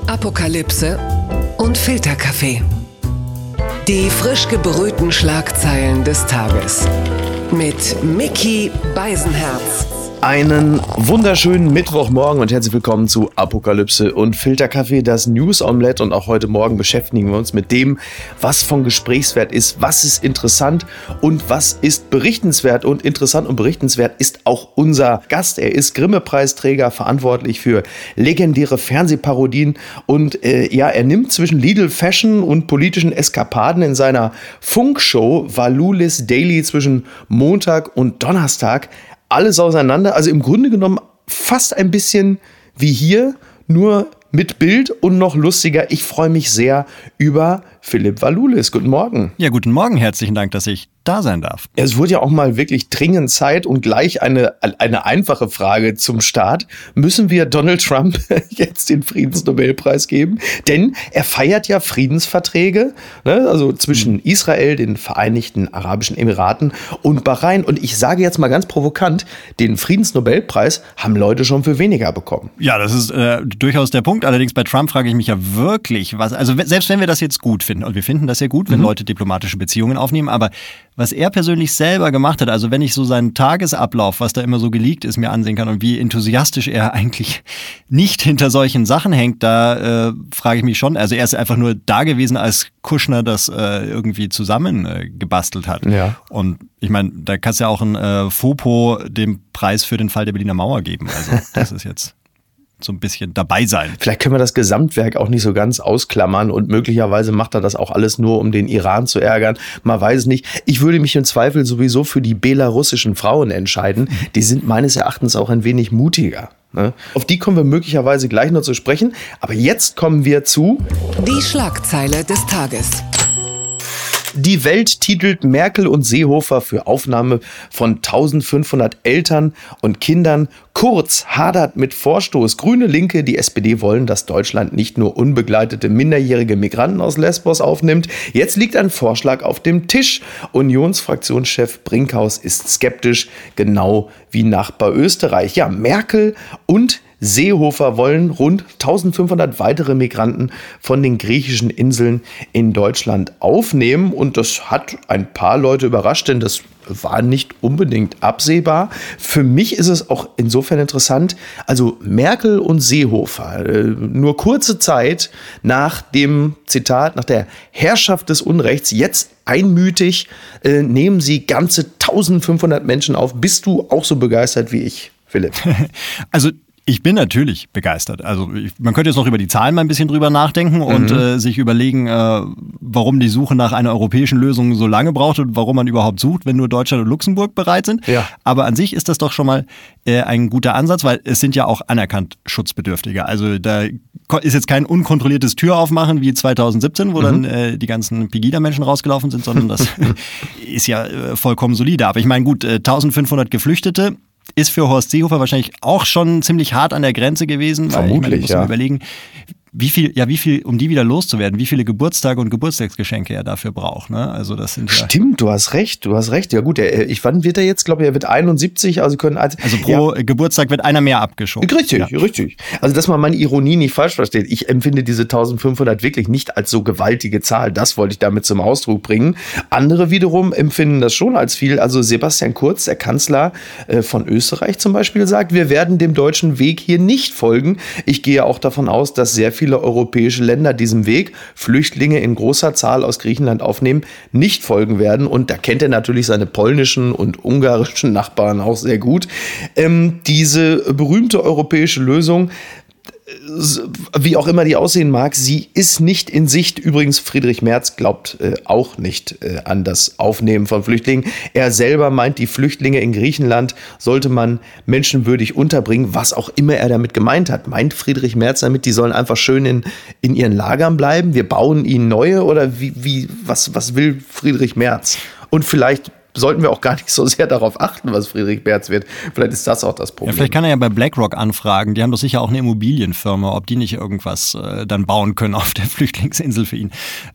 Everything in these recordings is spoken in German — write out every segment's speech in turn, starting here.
Apokalypse und Filterkaffee. Die frisch gebrühten Schlagzeilen des Tages. Mit Micky Beisenherz. Einen wunderschönen Mittwochmorgen und herzlich willkommen zu Apokalypse und Filterkaffee, das News Omelette. Und auch heute Morgen beschäftigen wir uns mit dem, was von Gesprächswert ist, was ist interessant und was ist berichtenswert. Und interessant und berichtenswert ist auch unser Gast. Er ist Grimme-Preisträger, verantwortlich für legendäre Fernsehparodien. Und er nimmt zwischen Lidl Fashion und politischen Eskapaden in seiner Funkshow Valulis Daily zwischen Montag und Donnerstag alles auseinander. Also im Grunde genommen fast ein bisschen wie hier, nur mit Bild und noch lustiger. Ich freue mich sehr über Philipp Valulis. Guten Morgen. Ja, guten Morgen. Herzlichen Dank, dass ich da sein darf. Es wurde ja auch mal wirklich dringend Zeit und gleich eine einfache Frage zum Start. Müssen wir Donald Trump jetzt den Friedensnobelpreis geben? Denn er feiert ja Friedensverträge, ne? Also zwischen Israel, den Vereinigten Arabischen Emiraten und Bahrain. Und ich sage jetzt mal ganz provokant, den Friedensnobelpreis haben Leute schon für weniger bekommen. Ja, das ist durchaus der Punkt. Allerdings bei Trump frage ich mich ja wirklich, also selbst wenn wir das jetzt gut finden, und wir finden das ja gut, wenn Leute diplomatische Beziehungen aufnehmen, aber was er persönlich selber gemacht hat, also wenn ich so seinen Tagesablauf, was da immer so geleakt ist, mir ansehen kann und wie enthusiastisch er eigentlich nicht hinter solchen Sachen hängt, da frage ich mich schon, also er ist einfach nur da gewesen, als Kushner das irgendwie zusammen gebastelt hat. Ja. Und ich meine, da kannst du ja auch ein FOPO den Preis für den Fall der Berliner Mauer geben, also das ist jetzt so ein bisschen dabei sein. Vielleicht können wir das Gesamtwerk auch nicht so ganz ausklammern und möglicherweise macht er das auch alles nur, um den Iran zu ärgern. Man weiß es nicht. Ich würde mich im Zweifel sowieso für die belarussischen Frauen entscheiden. Die sind meines Erachtens auch ein wenig mutiger. Ne? Auf die kommen wir möglicherweise gleich noch zu sprechen. Aber jetzt kommen wir zu die Schlagzeile des Tages. Die Welt titelt Merkel und Seehofer für Aufnahme von 1500 Eltern und Kindern. Kurz hadert mit Vorstoß. Grüne, Linke, die SPD wollen, dass Deutschland nicht nur unbegleitete minderjährige Migranten aus Lesbos aufnimmt. Jetzt liegt ein Vorschlag auf dem Tisch. Unionsfraktionschef Brinkhaus ist skeptisch, genau wie Nachbar Österreich. Ja, Merkel und Seehofer wollen rund 1500 weitere Migranten von den griechischen Inseln in Deutschland aufnehmen. Und das hat ein paar Leute überrascht, denn das war nicht unbedingt absehbar. Für mich ist es auch insofern interessant, also Merkel und Seehofer, nur kurze Zeit nach dem Zitat, nach der Herrschaft des Unrechts, jetzt einmütig nehmen sie ganze 1500 Menschen auf. Bist du auch so begeistert wie ich, Philipp? Also ich bin natürlich begeistert. Also man könnte jetzt noch über die Zahlen mal ein bisschen drüber nachdenken und sich überlegen, warum die Suche nach einer europäischen Lösung so lange braucht und warum man überhaupt sucht, wenn nur Deutschland und Luxemburg bereit sind. Ja. Aber an sich ist das doch schon mal ein guter Ansatz, weil es sind ja auch anerkannt Schutzbedürftige. Also da ist jetzt kein unkontrolliertes Türaufmachen wie 2017, wo dann die ganzen Pegida-Menschen rausgelaufen sind, sondern das ist ja vollkommen solide. Aber ich meine, gut, 1500 Geflüchtete ist für Horst Seehofer wahrscheinlich auch schon ziemlich hart an der Grenze gewesen. Vermutlich, muss man überlegen, wie viel, um die wieder loszuwerden, wie viele Geburtstage und Geburtstagsgeschenke er dafür braucht. Ne? Also das sind ja Stimmt, du hast recht. Ja gut, wann wird er jetzt? Glaube ich, er wird 71. Also pro Geburtstag wird einer mehr abgeschoben. Richtig. Also dass man meine Ironie nicht falsch versteht. Ich empfinde diese 1500 wirklich nicht als so gewaltige Zahl. Das wollte ich damit zum Ausdruck bringen. Andere wiederum empfinden das schon als viel. Also Sebastian Kurz, der Kanzler von Österreich zum Beispiel, sagt, wir werden dem deutschen Weg hier nicht folgen. Ich gehe auch davon aus, dass sehr viele europäische Länder diesem Weg, Flüchtlinge in großer Zahl aus Griechenland aufnehmen, nicht folgen werden. Und da kennt er natürlich seine polnischen und ungarischen Nachbarn auch sehr gut. Diese berühmte europäische Lösung, wie auch immer die aussehen mag, sie ist nicht in Sicht. Übrigens, Friedrich Merz glaubt auch nicht an das Aufnehmen von Flüchtlingen. Er selber meint, die Flüchtlinge in Griechenland sollte man menschenwürdig unterbringen, was auch immer er damit gemeint hat. Meint Friedrich Merz damit, die sollen einfach schön in ihren Lagern bleiben? Wir bauen ihnen neue? Oder was will Friedrich Merz? Und vielleicht sollten wir auch gar nicht so sehr darauf achten, was Friedrich Merz wird. Vielleicht ist das auch das Problem. Ja, vielleicht kann er ja bei BlackRock anfragen. Die haben doch sicher auch eine Immobilienfirma, ob die nicht irgendwas dann bauen können auf der Flüchtlingsinsel für ihn.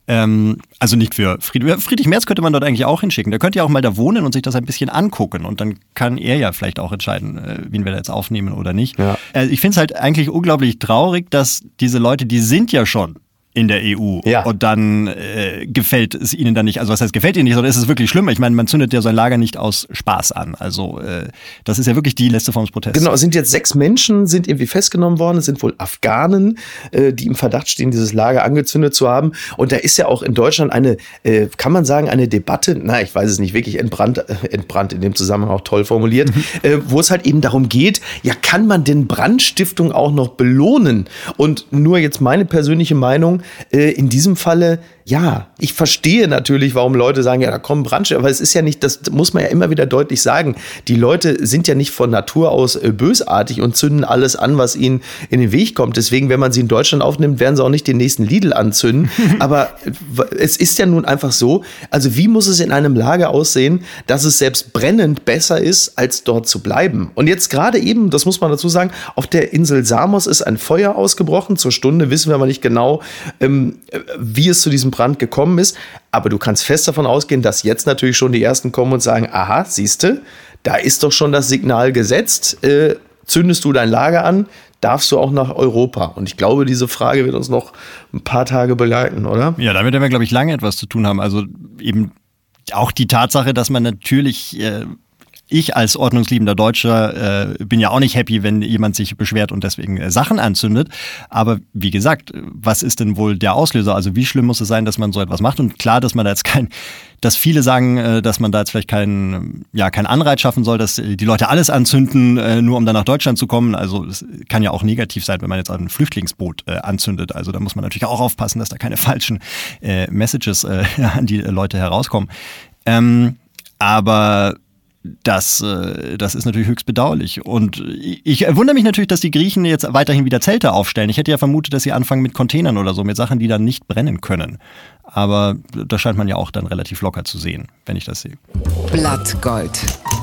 Also nicht für Friedrich Merz könnte man dort eigentlich auch hinschicken. Der könnte ja auch mal da wohnen und sich das ein bisschen angucken. Und dann kann er ja vielleicht auch entscheiden, wen wir da jetzt aufnehmen oder nicht. Ja. Ich finde es halt eigentlich unglaublich traurig, dass diese Leute, die sind ja schon in der EU und dann gefällt es ihnen dann nicht. Also was heißt gefällt ihnen nicht, sondern ist es wirklich schlimm. Ich meine, man zündet ja so ein Lager nicht aus Spaß an. Also das ist ja wirklich die letzte Form des Protests. Genau, es sind jetzt 6 Menschen, sind irgendwie festgenommen worden. Es sind wohl Afghanen, die im Verdacht stehen, dieses Lager angezündet zu haben. Und da ist ja auch in Deutschland eine, kann man sagen, eine Debatte, ich weiß es nicht, wirklich entbrannt in dem Zusammenhang auch toll formuliert, wo es halt eben darum geht, ja, kann man denn Brandstiftung auch noch belohnen? Und nur jetzt meine persönliche Meinung, in diesem Falle, ja, ich verstehe natürlich, warum Leute sagen, ja, da kommen Brandstifter, aber es ist ja nicht, das muss man ja immer wieder deutlich sagen, die Leute sind ja nicht von Natur aus bösartig und zünden alles an, was ihnen in den Weg kommt. Deswegen, wenn man sie in Deutschland aufnimmt, werden sie auch nicht den nächsten Lidl anzünden. Aber es ist ja nun einfach so, also wie muss es in einem Lager aussehen, dass es selbst brennend besser ist, als dort zu bleiben? Und jetzt gerade eben, das muss man dazu sagen, auf der Insel Samos ist ein Feuer ausgebrochen. Zur Stunde wissen wir aber nicht genau, wie es zu diesem Brand gekommen ist. Aber du kannst fest davon ausgehen, dass jetzt natürlich schon die Ersten kommen und sagen, aha, siehste, da ist doch schon das Signal gesetzt. Zündest du dein Lager an, darfst du auch nach Europa? Und ich glaube, diese Frage wird uns noch ein paar Tage begleiten, oder? Ja, damit werden wir, glaube ich, lange etwas zu tun haben. Also eben auch die Tatsache, dass man natürlich... Ich als ordnungsliebender Deutscher bin ja auch nicht happy, wenn jemand sich beschwert und deswegen Sachen anzündet. Aber wie gesagt, was ist denn wohl der Auslöser? Also wie schlimm muss es sein, dass man so etwas macht? Und klar, dass man da jetzt dass viele sagen, dass man da jetzt vielleicht keinen Anreiz schaffen soll, dass die Leute alles anzünden, nur um dann nach Deutschland zu kommen. Also es kann ja auch negativ sein, wenn man jetzt ein Flüchtlingsboot anzündet. Also da muss man natürlich auch aufpassen, dass da keine falschen Messages an die Leute herauskommen. Aber das ist natürlich höchst bedauerlich. Und ich wundere mich natürlich, dass die Griechen jetzt weiterhin wieder Zelte aufstellen. Ich hätte ja vermutet, dass sie anfangen mit Containern oder so, mit Sachen, die dann nicht brennen können. Aber das scheint man ja auch dann relativ locker zu sehen, wenn ich das sehe. Blattgold.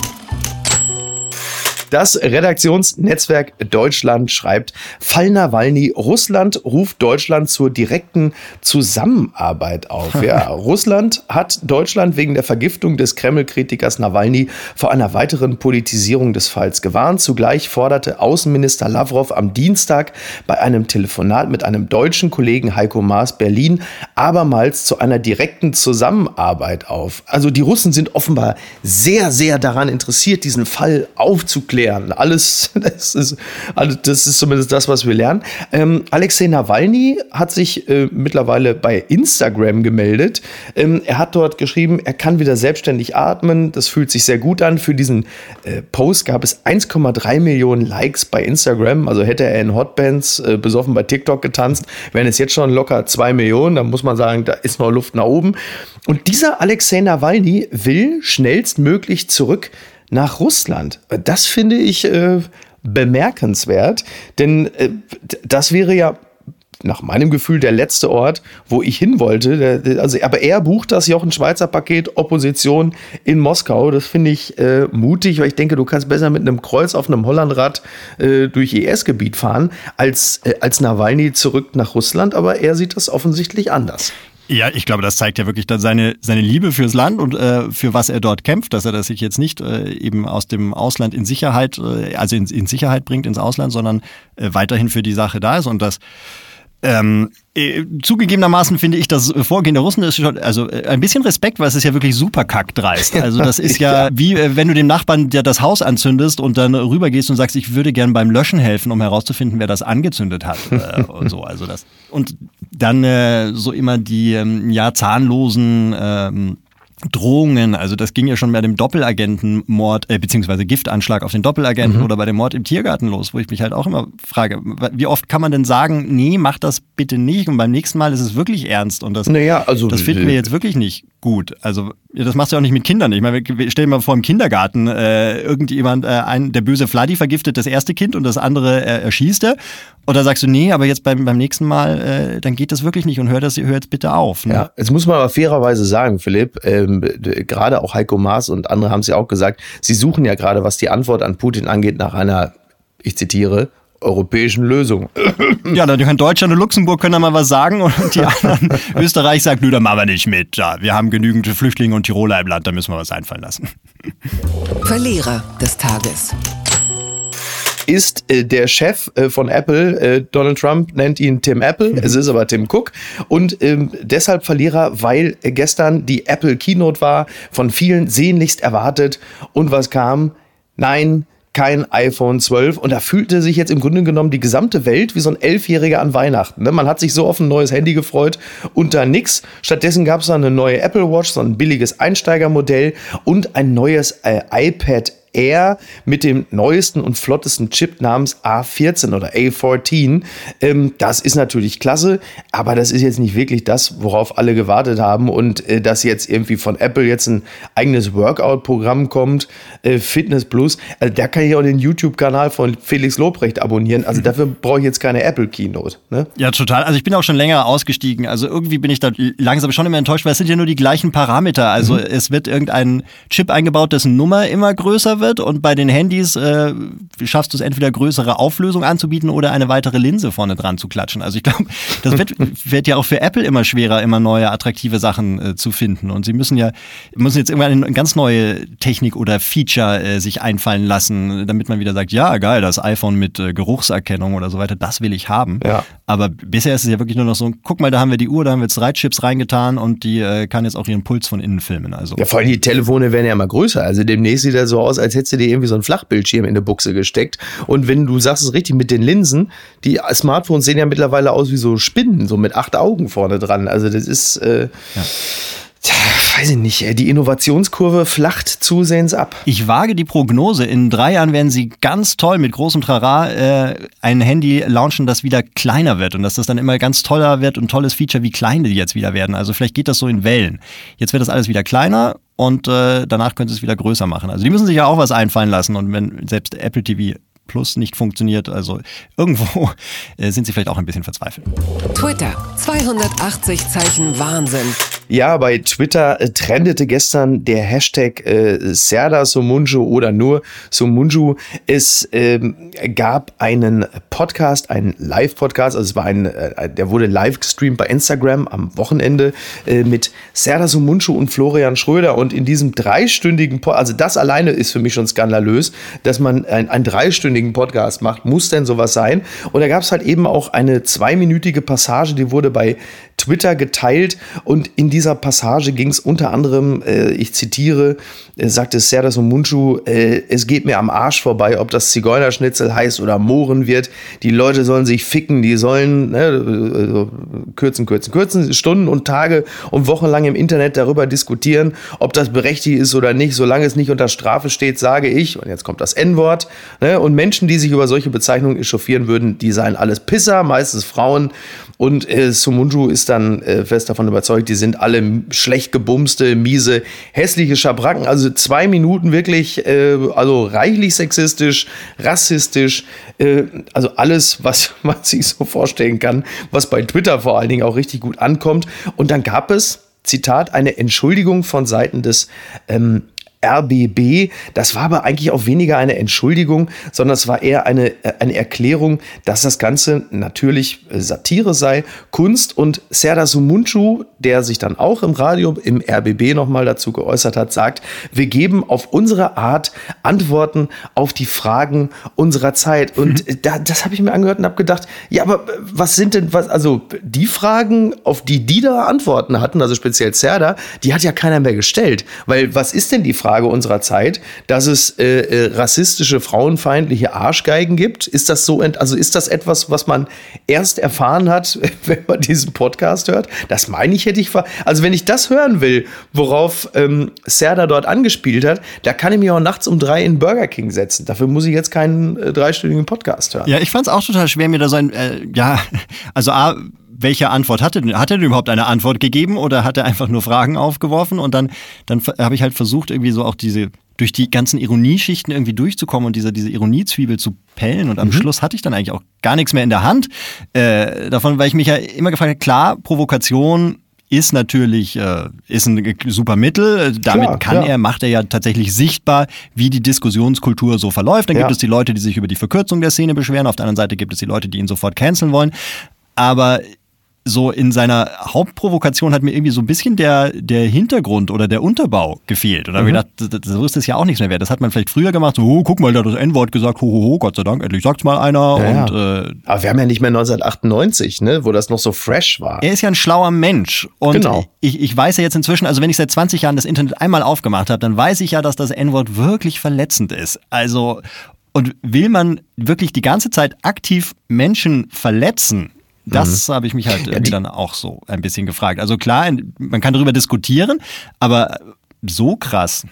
Das Redaktionsnetzwerk Deutschland schreibt, Fall Nawalny, Russland ruft Deutschland zur direkten Zusammenarbeit auf. Ja, Russland hat Deutschland wegen der Vergiftung des Kreml-Kritikers Nawalny vor einer weiteren Politisierung des Falls gewarnt. Zugleich forderte Außenminister Lavrov am Dienstag bei einem Telefonat mit einem deutschen Kollegen Heiko Maas Berlin abermals zu einer direkten Zusammenarbeit auf. Also die Russen sind offenbar sehr, sehr daran interessiert, diesen Fall aufzuklären. Das ist zumindest das, was wir lernen. Alexei Nawalny hat sich mittlerweile bei Instagram gemeldet. Er hat dort geschrieben, er kann wieder selbstständig atmen. Das fühlt sich sehr gut an. Für diesen Post gab es 1,3 Millionen Likes bei Instagram. Also hätte er in Hotbands besoffen bei TikTok getanzt, wären es jetzt schon locker 2 Millionen. Da muss man sagen, da ist noch Luft nach oben. Und dieser Alexei Nawalny will schnellstmöglich zurück nach Russland. Das finde ich bemerkenswert, denn das wäre ja nach meinem Gefühl der letzte Ort, wo ich hin wollte. Aber er bucht das Jochen Schweizer Paket Opposition in Moskau. Das finde ich mutig, weil ich denke, du kannst besser mit einem Kreuz auf einem Hollandrad durch IS-Gebiet fahren, als Nawalny zurück nach Russland. Aber er sieht das offensichtlich anders. Ja, ich glaube, das zeigt ja wirklich dann seine Liebe fürs Land und für was er dort kämpft, dass er das sich jetzt nicht eben aus dem Ausland in Sicherheit, also in Sicherheit bringt ins Ausland, sondern weiterhin für die Sache da ist und das zugegebenermaßen finde ich, das Vorgehen der Russen ist schon, also ein bisschen Respekt, weil es ist ja wirklich super kackdreist. Also das ist ja wie, wenn du dem Nachbarn das Haus anzündest und dann rübergehst und sagst, ich würde gern beim Löschen helfen, um herauszufinden, wer das angezündet hat und so. Also das. Und dann so immer die zahnlosen Drohungen, also das ging ja schon bei dem Doppelagentenmord, beziehungsweise Giftanschlag auf den Doppelagenten oder bei dem Mord im Tiergarten los, wo ich mich halt auch immer frage, wie oft kann man denn sagen, nee, mach das bitte nicht und beim nächsten Mal ist es wirklich ernst und das finden wir jetzt wirklich nicht gut. Also das machst du ja auch nicht mit Kindern. Ich meine, stell dir mal vor, im Kindergarten irgendjemand, der böse Vladdy vergiftet das erste Kind und das andere erschießt er. Oder sagst du, nee, aber jetzt beim nächsten Mal, dann geht das wirklich nicht und hör jetzt bitte auf. Ne? Ja, jetzt muss man aber fairerweise sagen, Philipp, gerade auch Heiko Maas und andere haben es ja auch gesagt, sie suchen ja gerade, was die Antwort an Putin angeht, nach einer, ich zitiere, europäischen Lösung. Ja, dann können Deutschland und Luxemburg können da mal was sagen und die anderen, Österreich sagt, nö, da machen wir nicht mit. Ja, wir haben genügend Flüchtlinge und Tiroler im Land, da müssen wir was einfallen lassen. Verlierer des Tages ist der Chef von Apple, Donald Trump nennt ihn Tim Apple, es ist aber Tim Cook und deshalb Verlierer, weil gestern die Apple Keynote war, von vielen sehnlichst erwartet und was kam? Nein, kein iPhone 12 und da fühlte sich jetzt im Grunde genommen die gesamte Welt wie so ein 11-Jähriger an Weihnachten. Ne? Man hat sich so auf ein neues Handy gefreut und da nix. Stattdessen gab es dann eine neue Apple Watch, so ein billiges Einsteigermodell und ein neues iPad Air mit dem neuesten und flottesten Chip namens A14 oder A14. Das ist natürlich klasse, aber das ist jetzt nicht wirklich das, worauf alle gewartet haben und dass jetzt irgendwie von Apple jetzt ein eigenes Workout-Programm kommt, Fitness Plus, also da kann ich auch den YouTube-Kanal von Felix Lobrecht abonnieren, also dafür brauche ich jetzt keine Apple Keynote. Ne? Ja, total, also ich bin auch schon länger ausgestiegen, also irgendwie bin ich da langsam schon immer enttäuscht, weil es sind ja nur die gleichen Parameter, also es wird irgendein Chip eingebaut, dessen Nummer immer größer wird und bei den Handys schaffst du es entweder größere Auflösung anzubieten oder eine weitere Linse vorne dran zu klatschen. Also ich glaube, das wird ja auch für Apple immer schwerer, immer neue, attraktive Sachen zu finden. Und sie müssen jetzt irgendwann eine ganz neue Technik oder Feature sich einfallen lassen, damit man wieder sagt, ja geil, das iPhone mit Geruchserkennung oder so weiter, das will ich haben. Ja. Aber bisher ist es ja wirklich nur noch so, guck mal, da haben wir die Uhr, da haben wir jetzt 3 Chips reingetan und die kann jetzt auch ihren Puls von innen filmen. Also. Ja, vor allem die Telefone werden ja immer größer. Also demnächst sieht das so aus, als hättest du dir irgendwie so einen Flachbildschirm in eine Buchse gesteckt. Und wenn du sagst es richtig mit den Linsen, die Smartphones sehen ja mittlerweile aus wie so Spinnen, so mit 8 Augen vorne dran. Also das ist, weiß ich nicht, die Innovationskurve flacht zusehends ab. Ich wage die Prognose, in 3 Jahren werden sie ganz toll mit großem Trara ein Handy launchen, das wieder kleiner wird und dass das dann immer ganz toller wird und tolles Feature, wie klein die jetzt wieder werden. Also vielleicht geht das so in Wellen. Jetzt wird das alles wieder kleiner und danach können sie es wieder größer machen. Also die müssen sich ja auch was einfallen lassen und wenn selbst Apple TV Plus nicht funktioniert, also irgendwo sind sie vielleicht auch ein bisschen verzweifelt. Twitter, 280 Zeichen Wahnsinn. Ja, bei Twitter trendete gestern der Hashtag Serdar Somuncu oder nur Somuncu. Es gab einen Podcast, einen Live-Podcast, also es war der wurde live gestreamt bei Instagram am Wochenende mit Serdar Somuncu und Florian Schröder und in diesem 3-stündigen Podcast, also das alleine ist für mich schon skandalös, dass man einen 3-stündigen Podcast macht, muss denn sowas sein? Und da gab es halt eben auch eine 2-minütige Passage, die wurde bei Twitter geteilt und in dieser Passage ging es unter anderem, ich zitiere, sagte Serdar Somuncu, es geht mir am Arsch vorbei, ob das Zigeunerschnitzel heißt oder Mohren wird. Die Leute sollen sich ficken, die sollen kürzen, Stunden und Tage und Wochen lang im Internet darüber diskutieren, ob das berechtigt ist oder nicht. Solange es nicht unter Strafe steht, sage ich, und jetzt kommt das N-Wort, ne? Und Menschen, die sich über solche Bezeichnungen echauffieren würden, die seien alles Pisser, meistens Frauen. Und Somuncu ist dann fest davon überzeugt, die sind alle schlecht gebumste, miese, hässliche Schabracken. Also 2 Minuten wirklich, also reichlich sexistisch, rassistisch, also alles, was man sich so vorstellen kann, was bei Twitter vor allen Dingen auch richtig gut ankommt. Und dann gab es, Zitat, eine Entschuldigung von Seiten des RBB. Das war aber eigentlich auch weniger eine Entschuldigung, sondern es war eher eine Erklärung, dass das Ganze natürlich Satire sei, Kunst. Und Serdar Somuncu, der sich dann auch im Radio, im RBB nochmal dazu geäußert hat, sagt, wir geben auf unsere Art Antworten auf die Fragen unserer Zeit. Und das habe ich mir angehört und habe gedacht, ja, aber was sind denn, also die Fragen, auf die da Antworten hatten, also speziell Serdar, die hat ja keiner mehr gestellt. Weil was ist denn die Frage unserer Zeit, dass es rassistische, frauenfeindliche Arschgeigen gibt? Ist das so, also ist das etwas, was man erst erfahren hat, wenn man diesen Podcast hört? Das meine ich, also wenn ich das hören will, worauf Serdar dort angespielt hat, da kann ich mich auch nachts um 3 in Burger King setzen. Dafür muss ich jetzt keinen 3-stündigen Podcast hören. Ja, ich fand es auch total schwer, mir da so ein, also A, welche Antwort hat er denn überhaupt eine Antwort gegeben oder hat er einfach nur Fragen aufgeworfen? Und dann habe ich halt versucht, irgendwie so auch durch die ganzen Ironieschichten irgendwie durchzukommen und diese Ironiezwiebel zu pellen. Und am Schluss hatte ich dann eigentlich auch gar nichts mehr in der Hand davon, weil ich mich ja immer gefragt habe, klar, Provokation ist natürlich ist ein super Mittel. Damit macht er ja tatsächlich sichtbar, wie die Diskussionskultur so verläuft. Dann gibt es die Leute, die sich über die Verkürzung der Szene beschweren. Auf der anderen Seite gibt es die Leute, die ihn sofort canceln wollen. Aber so in seiner Hauptprovokation hat mir irgendwie so ein bisschen der Hintergrund oder der Unterbau gefehlt. Und da habe ich gedacht, so ist das ja auch nichts mehr wert. Das hat man vielleicht früher gemacht, so, oh, guck mal, da hat das N-Wort gesagt, ho, Gott sei Dank, endlich sagt's mal einer. Ja, und, aber wir haben ja nicht mehr 1998, ne, wo das noch so fresh war. Er ist ja ein schlauer Mensch. Und genau. Ich weiß ja jetzt inzwischen, also wenn ich seit 20 Jahren das Internet einmal aufgemacht habe, dann weiß ich ja, dass das N-Wort wirklich verletzend ist. Also, und will man wirklich die ganze Zeit aktiv Menschen verletzen? Das habe ich mich halt irgendwie dann auch so ein bisschen gefragt. Also klar, man kann darüber diskutieren, aber so krass.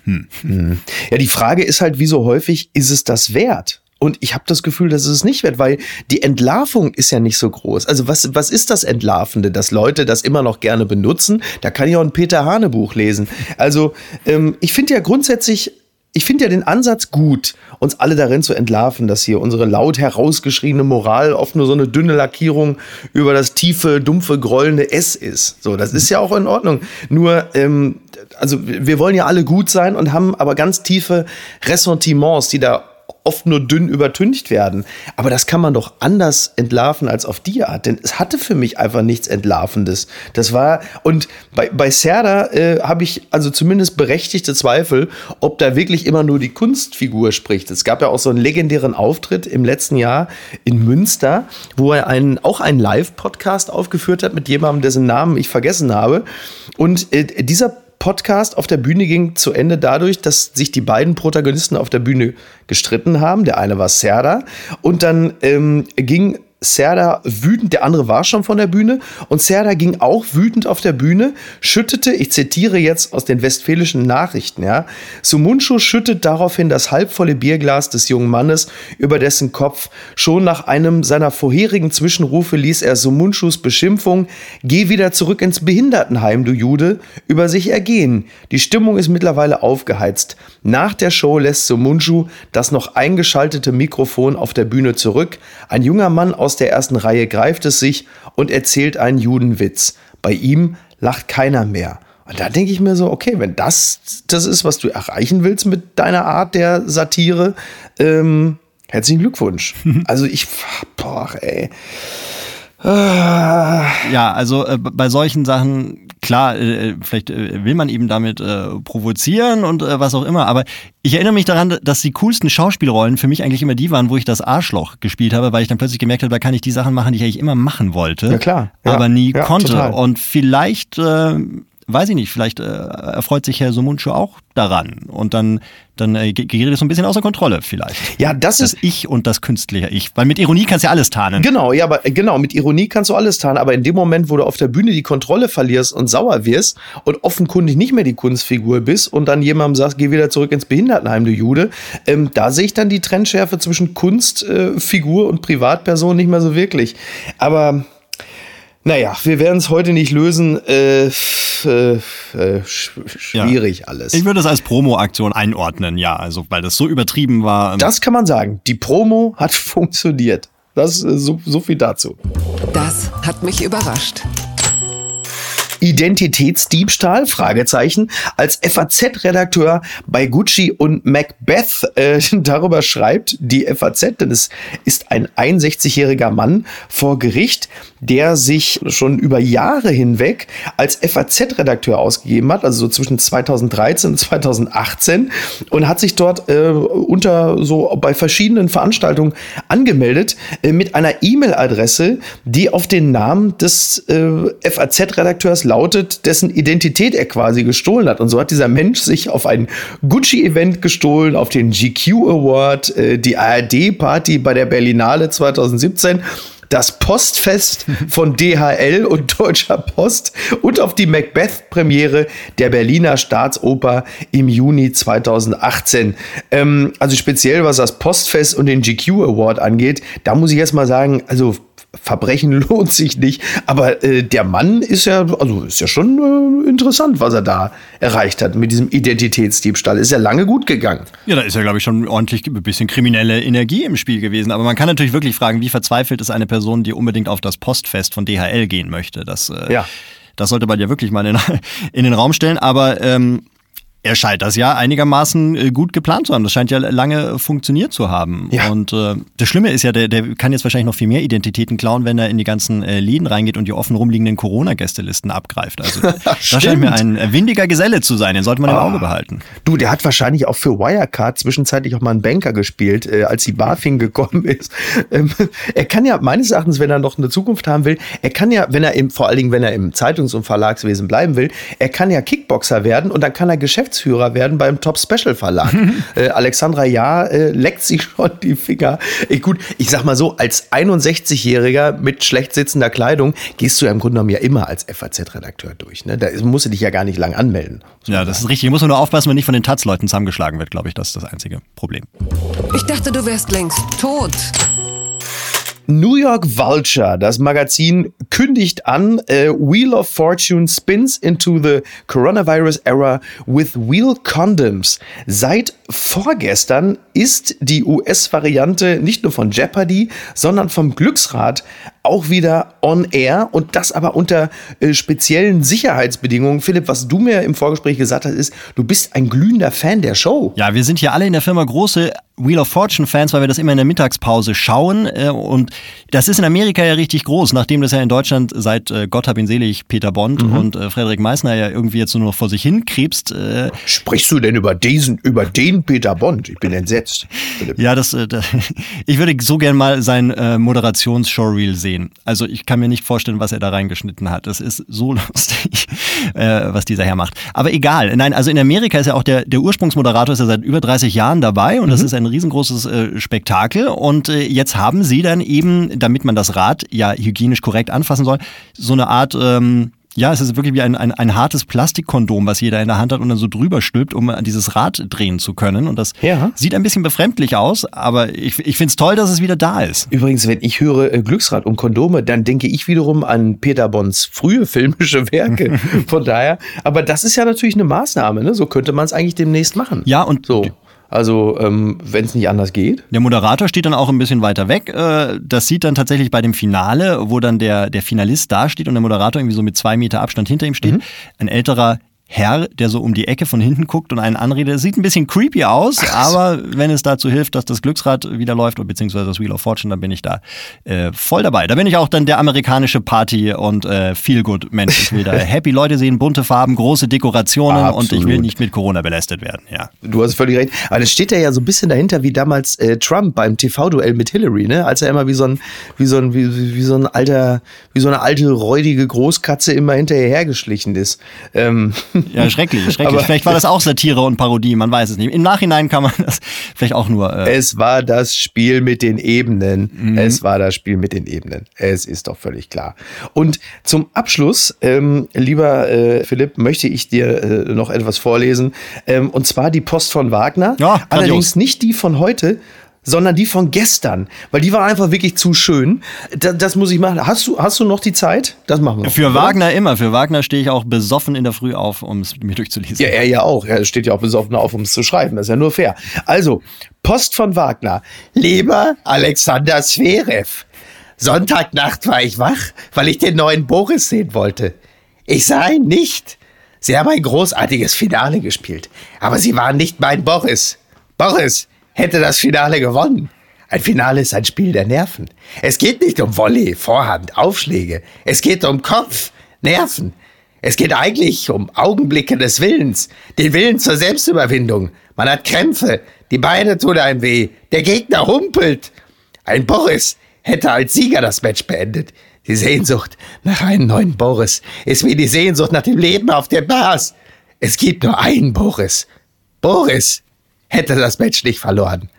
Ja, die Frage ist halt, wie so häufig, ist es das wert? Und ich habe das Gefühl, dass es nicht wert, weil die Entlarvung ist ja nicht so groß. Also was ist das Entlarvende, dass Leute das immer noch gerne benutzen? Da kann ich auch ein Peter Hane Buch lesen. Also ich finde ja grundsätzlich, den Ansatz gut, uns alle darin zu entlarven, dass hier unsere laut herausgeschriebene Moral oft nur so eine dünne Lackierung über das tiefe, dumpfe, grollende S ist. So, das ist ja auch in Ordnung. Nur, also wir wollen ja alle gut sein und haben aber ganz tiefe Ressentiments, die da oft nur dünn übertüncht werden. Aber das kann man doch anders entlarven als auf die Art. Denn es hatte für mich einfach nichts Entlarvendes. Das war, und bei Serdar habe ich also zumindest berechtigte Zweifel, ob da wirklich immer nur die Kunstfigur spricht. Es gab ja auch so einen legendären Auftritt im letzten Jahr in Münster, wo er auch einen Live-Podcast aufgeführt hat mit jemandem, dessen Namen ich vergessen habe. Und dieser Podcast auf der Bühne ging zu Ende dadurch, dass sich die beiden Protagonisten auf der Bühne gestritten haben. Der eine war Serdar und dann ging Serdar wütend, der andere war schon von der Bühne und Serdar ging auch wütend auf der Bühne, schüttete, ich zitiere jetzt aus den Westfälischen Nachrichten, ja, Sumuncu schüttet daraufhin das halbvolle Bierglas des jungen Mannes über dessen Kopf. Schon nach einem seiner vorherigen Zwischenrufe ließ er Sumuncus Beschimpfung, geh wieder zurück ins Behindertenheim, du Jude, über sich ergehen. Die Stimmung ist mittlerweile aufgeheizt. Nach der Show lässt Sumuncu das noch eingeschaltete Mikrofon auf der Bühne zurück. Ein junger Mann aus der ersten Reihe greift es sich und erzählt einen Judenwitz. Bei ihm lacht keiner mehr. Und da denke ich mir so, okay, wenn das ist, was du erreichen willst mit deiner Art der Satire, herzlichen Glückwunsch. Also Ja, also bei solchen Sachen, klar, vielleicht will man eben damit provozieren und was auch immer, aber ich erinnere mich daran, dass die coolsten Schauspielrollen für mich eigentlich immer die waren, wo ich das Arschloch gespielt habe, weil ich dann plötzlich gemerkt habe, da kann ich die Sachen machen, die ich eigentlich immer machen wollte, ja, klar. aber nie konnte. Total. Und vielleicht, weiß ich nicht, vielleicht erfreut sich Herr Sumuncu auch daran und dann gerät es so ein bisschen außer Kontrolle vielleicht. Ja, das ist Ich und das künstliche Ich. Weil mit Ironie kannst du ja alles tarnen. Genau, ja, aber mit Ironie kannst du alles tarnen, aber in dem Moment, wo du auf der Bühne die Kontrolle verlierst und sauer wirst und offenkundig nicht mehr die Kunstfigur bist und dann jemandem sagst, geh wieder zurück ins Behindertenheim, du Jude, da sehe ich dann die Trennschärfe zwischen Kunstfigur und Privatperson nicht mehr so wirklich. Aber naja, wir werden es heute nicht lösen. Schwierig alles. Ich würde es als Promo-Aktion einordnen, ja. Also, weil das so übertrieben war. Das kann man sagen. Die Promo hat funktioniert. Das so viel dazu. Das hat mich überrascht. Identitätsdiebstahl? Fragezeichen. Als FAZ-Redakteur bei Gucci und Macbeth darüber schreibt die FAZ, denn es ist ein 61-jähriger Mann vor Gericht, der sich schon über Jahre hinweg als FAZ-Redakteur ausgegeben hat, also so zwischen 2013 und 2018 und hat sich dort bei verschiedenen Veranstaltungen angemeldet mit einer E-Mail-Adresse, die auf den Namen des FAZ-Redakteurs lautet, dessen Identität er quasi gestohlen hat. Und so hat dieser Mensch sich auf ein Gucci-Event gestohlen, auf den GQ Award, die ARD-Party bei der Berlinale 2017, das Postfest von DHL und Deutscher Post und auf die Macbeth-Premiere der Berliner Staatsoper im Juni 2018. Also speziell was das Postfest und den GQ Award angeht, da muss ich erst mal sagen, also Verbrechen lohnt sich nicht. Aber der Mann ist ja schon interessant, was er da erreicht hat mit diesem Identitätsdiebstahl. Ist ja lange gut gegangen. Ja, da ist ja, glaube ich, schon ordentlich ein bisschen kriminelle Energie im Spiel gewesen. Aber man kann natürlich wirklich fragen, wie verzweifelt ist eine Person, die unbedingt auf das Postfest von DHL gehen möchte. Das sollte man ja wirklich mal in den Raum stellen. Aber er scheint das ja einigermaßen gut geplant zu haben. Das scheint ja lange funktioniert zu haben. Ja. Und das Schlimme ist ja, der kann jetzt wahrscheinlich noch viel mehr Identitäten klauen, wenn er in die ganzen Läden reingeht und die offen rumliegenden Corona-Gästelisten abgreift. Also das scheint mir ein windiger Geselle zu sein. Den sollte man im Auge behalten. Du, der hat wahrscheinlich auch für Wirecard zwischenzeitlich auch mal einen Banker gespielt, als die BaFin gekommen ist. Er kann ja meines Erachtens, wenn er noch eine Zukunft haben will, er kann ja, vor allen Dingen, wenn er im Zeitungs- und Verlagswesen bleiben will, er kann ja Kickboxer werden und dann kann er Geschäftsführer werden beim Top Special Verlag. Alexandra Jahr leckt sich schon die Finger. Gut, ich sag mal so, als 61-Jähriger mit schlecht sitzender Kleidung gehst du ja im Grunde genommen ja immer als FAZ-Redakteur durch. Ne? Da musst du dich ja gar nicht lang anmelden. Ja, das ist richtig. Muss man nur aufpassen, wenn nicht von den Taz-Leuten zusammengeschlagen wird, glaube ich. Das ist das einzige Problem. Ich dachte, du wärst längst tot. New York Vulture, das Magazin, kündigt an, Wheel of Fortune spins into the coronavirus era with wheel condoms. Seit vorgestern ist die US-Variante nicht nur von Jeopardy, sondern vom Glücksrad auch wieder on air und das aber unter speziellen Sicherheitsbedingungen. Philipp, was du mir im Vorgespräch gesagt hast, ist, du bist ein glühender Fan der Show. Ja, wir sind hier alle in der Firma große Wheel of Fortune Fans, weil wir das immer in der Mittagspause schauen und das ist in Amerika ja richtig groß, nachdem das ja in Deutschland seit Gott hab ihn selig Peter Bond und Frederik Meissner ja irgendwie jetzt nur noch vor sich hin krebst. Sprichst du denn über den Peter Bond? Ich bin entsetzt. Philipp. Ja, ich würde so gern mal sein Moderations-Showreel sehen. Also ich kann mir nicht vorstellen, was er da reingeschnitten hat. Das ist so lustig, was dieser Herr macht. Aber egal. Nein, also in Amerika ist ja auch der Ursprungsmoderator ist ja seit über 30 Jahren dabei und das ist ein riesengroßes Spektakel. Und jetzt haben sie dann eben, damit man das Rad ja hygienisch korrekt anfassen soll, so eine Art ja, es ist wirklich wie ein hartes Plastikkondom, was jeder in der Hand hat und dann so drüber stülpt, um dieses Rad drehen zu können. Und das sieht ein bisschen befremdlich aus, aber ich finde es toll, dass es wieder da ist. Übrigens, wenn ich höre Glücksrad und Kondome, dann denke ich wiederum an Peter Bonds frühe filmische Werke. Von daher, aber das ist ja natürlich eine Maßnahme, ne? So könnte man es eigentlich demnächst machen. Ja, und so. Also, wenn es nicht anders geht. Der Moderator steht dann auch ein bisschen weiter weg. Das sieht dann tatsächlich bei dem Finale, wo dann der Finalist da steht und der Moderator irgendwie so mit 2 Meter Abstand hinter ihm steht. Ein älterer Herr, der so um die Ecke von hinten guckt und einen anredet. Das sieht ein bisschen creepy aus, aber wenn es dazu hilft, dass das Glücksrad wieder läuft, beziehungsweise das Wheel of Fortune, dann bin ich da voll dabei. Da bin ich auch dann der amerikanische Party- und Feel-Good-Mensch. Ich will da happy Leute sehen, bunte Farben, große Dekorationen und ich will nicht mit Corona belästet werden. Ja. Du hast völlig recht. Aber das steht ja so ein bisschen dahinter, wie damals Trump beim TV-Duell mit Hillary, ne? Als er immer wie so eine alte, räudige Großkatze immer hinterher hergeschlichen ist. Ja, schrecklich. Aber vielleicht war das auch Satire und Parodie, man weiß es nicht. Im Nachhinein kann man das vielleicht auch nur... Es war das Spiel mit den Ebenen. Es ist doch völlig klar. Und zum Abschluss, lieber Philipp, möchte ich dir noch etwas vorlesen. Und zwar die Post von Wagner. Ja, allerdings nicht die von heute, sondern die von gestern, weil die war einfach wirklich zu schön. Das muss ich machen. Hast du noch die Zeit? Das machen wir. Für Wagner immer. Für Wagner stehe ich auch besoffen in der Früh auf, um es mir durchzulesen. Ja, er ja auch. Er steht ja auch besoffen auf, um es zu schreiben. Das ist ja nur fair. Also, Post von Wagner. Lieber Alexander Zverev, Sonntagnacht war ich wach, weil ich den neuen Boris sehen wollte. Ich sah ihn nicht. Sie haben ein großartiges Finale gespielt. Aber Sie waren nicht mein Boris. Boris hätte das Finale gewonnen. Ein Finale ist ein Spiel der Nerven. Es geht nicht um Volley, Vorhand, Aufschläge. Es geht um Kopf, Nerven. Es geht eigentlich um Augenblicke des Willens. Den Willen zur Selbstüberwindung. Man hat Krämpfe. Die Beine tun einem weh. Der Gegner humpelt. Ein Boris hätte als Sieger das Match beendet. Die Sehnsucht nach einem neuen Boris ist wie die Sehnsucht nach dem Leben auf der Mars. Es gibt nur einen Boris. Boris hätte das Match nicht verloren.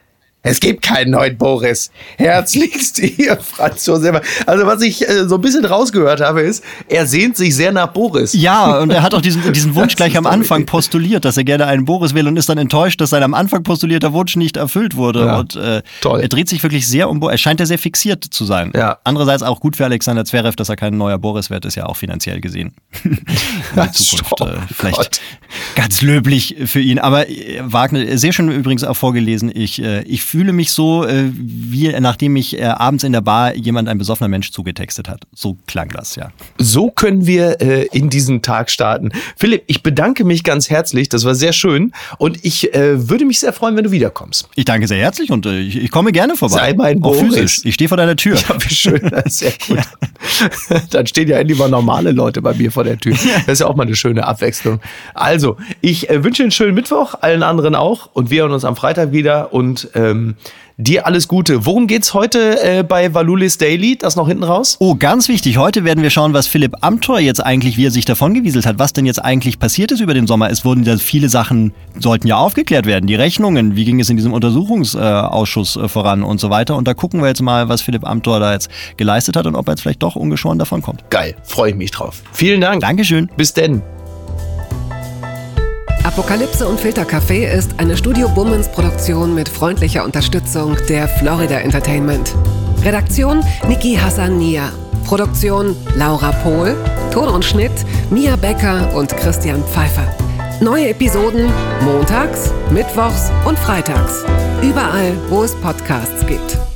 Es gibt keinen neuen Boris. Herzlichst ihr, Franz Josef. Also was ich so ein bisschen rausgehört habe, ist, er sehnt sich sehr nach Boris. Ja, und er hat auch diesen Wunsch gleich am Anfang postuliert, dass er gerne einen Boris will und ist dann enttäuscht, dass sein am Anfang postulierter Wunsch nicht erfüllt wurde. Ja, und toll. Er dreht sich wirklich sehr um Boris. Er scheint ja sehr fixiert zu sein. Ja. Andererseits auch gut für Alexander Zverev, dass er kein neuer Boris wird, ist ja auch finanziell gesehen. In der Zukunft vielleicht ganz löblich für ihn. Aber Wagner, sehr schön übrigens auch vorgelesen, ich fühle mich so, wie nachdem mich abends in der Bar jemand, ein besoffener Mensch, zugetextet hat. So klang das, ja. So können wir in diesen Tag starten. Philipp, ich bedanke mich ganz herzlich, das war sehr schön und ich würde mich sehr freuen, wenn du wiederkommst. Ich danke sehr herzlich und ich komme gerne vorbei. Sei mein auch Boris. physisch. Ich stehe vor deiner Tür. Ja, wie schön, sehr gut. Ja. Dann stehen ja endlich mal normale Leute bei mir vor der Tür. Das ist ja auch mal eine schöne Abwechslung. Also, ich wünsche einen schönen Mittwoch, allen anderen auch und wir hören uns am Freitag wieder und dir alles Gute. Worum geht's heute bei Valulis Daily? Das noch hinten raus? Oh, ganz wichtig. Heute werden wir schauen, was Philipp Amthor jetzt eigentlich, wie er sich davongewieselt hat, was denn jetzt eigentlich passiert ist über den Sommer. Es wurden ja viele Sachen, sollten ja aufgeklärt werden. Die Rechnungen, wie ging es in diesem Untersuchungsausschuss voran und so weiter. Und da gucken wir jetzt mal, was Philipp Amthor da jetzt geleistet hat und ob er jetzt vielleicht doch ungeschoren davonkommt. Geil, freue ich mich drauf. Vielen Dank. Dankeschön. Bis denn. Apokalypse und Filtercafé ist eine Studio Bummens Produktion mit freundlicher Unterstützung der Florida Entertainment. Redaktion Niki Hassania. Produktion Laura Pohl. Ton und Schnitt Mia Becker und Christian Pfeiffer. Neue Episoden montags, mittwochs und freitags. Überall, wo es Podcasts gibt.